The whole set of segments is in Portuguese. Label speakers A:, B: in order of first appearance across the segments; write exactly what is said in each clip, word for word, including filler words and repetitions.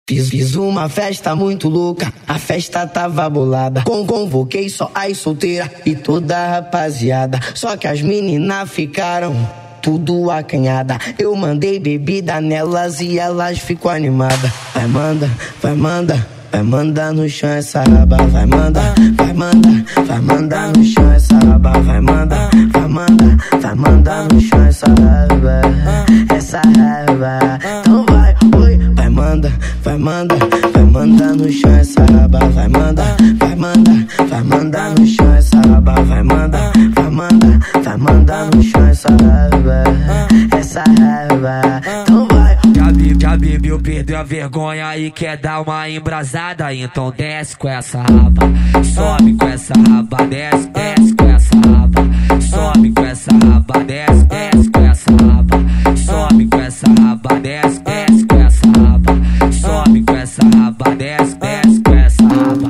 A: Fiz, fiz uma festa muito louca, a festa tava bolada. Com, convoquei só as solteiras e toda a rapaziada. Só que as meninas ficaram tudo acanhada. Eu mandei bebida nelas e elas ficou animadas. Vai manda, vai manda, vai mandar no chão essa raba. Vai mandar, vai mandar, vai mandar no chão essa raba. Vai mandar, vai mandar, vai mandar no chão essa raba. Essa raba. Então vai, oi, vai manda, vai mandar, vai mandar no chão essa raba. Vai mandar, vai mandar, vai mandar no chão essa raba. Vai mandar, vai mandar, vai mandar no chão essa raba. Essa raba. Então vai.
B: Já, be, já bebeu, perdeu a vergonha e quer dar uma embrasada. Então desce com essa raba, sobe com essa raba, desce, desce com essa raba, sobe com essa raba, desce, desce com essa raba, sobe com essa raba, desce, desce com essa raba, sobe com essa raba, desce, desce com essa raba.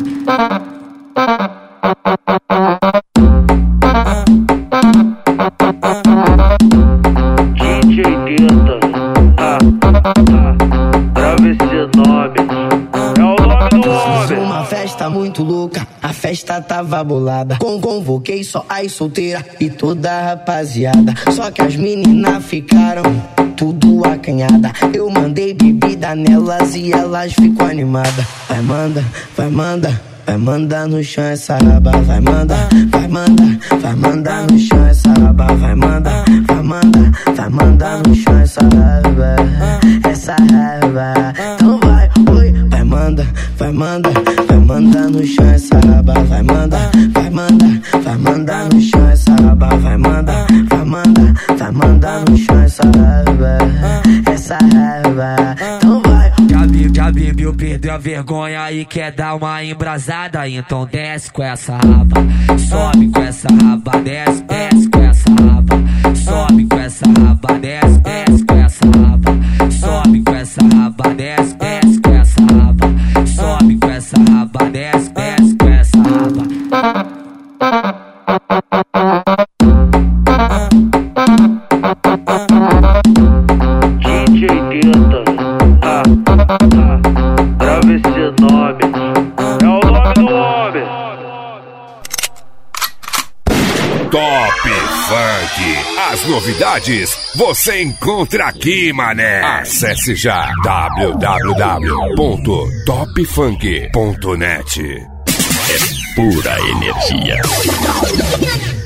C: D J Dita, ah, ah, grava esse nome, é o nome do homem.
A: Fiz uma festa muito louca, a festa tava bolada. Com, convoquei só as solteiras e toda a rapaziada. Só que as meninas ficaram tudo acanhada. Eu mandei bebida nelas e elas ficou animadas. Vai manda, vai manda, vai mandar no chão essa raba. Vai mandar, vai mandar, vai mandar no chão essa raba. Vai mandar, vai mandar, vai mandar no chão essa raba. Essa raba. Então vai, oi, vai mandar, vai mandar, vai mandar no chão essa raba. Vai mandar, vai mandar, vai mandar no chão essa raba. Vai mandar, vai mandar, vai mandar no chão essa raba. Essa raba. Então vai.
B: Já, be, já bebeu, perdeu a vergonha e quer dar uma embrasada. Então desce com essa raba, sobe com essa raba, desce, desce com essa raba, sobe com essa raba, desce, desce com essa raba, sobe com essa raba, desce, desce com essa raba, sobe com essa raba, desce, desce com essa raba.
C: D J Dita, ah, ah, grava esse nome, é o nome do homem.
D: Top Funk. As novidades você encontra aqui, mané. Acesse já w w w ponto top funk ponto net. É pura energia.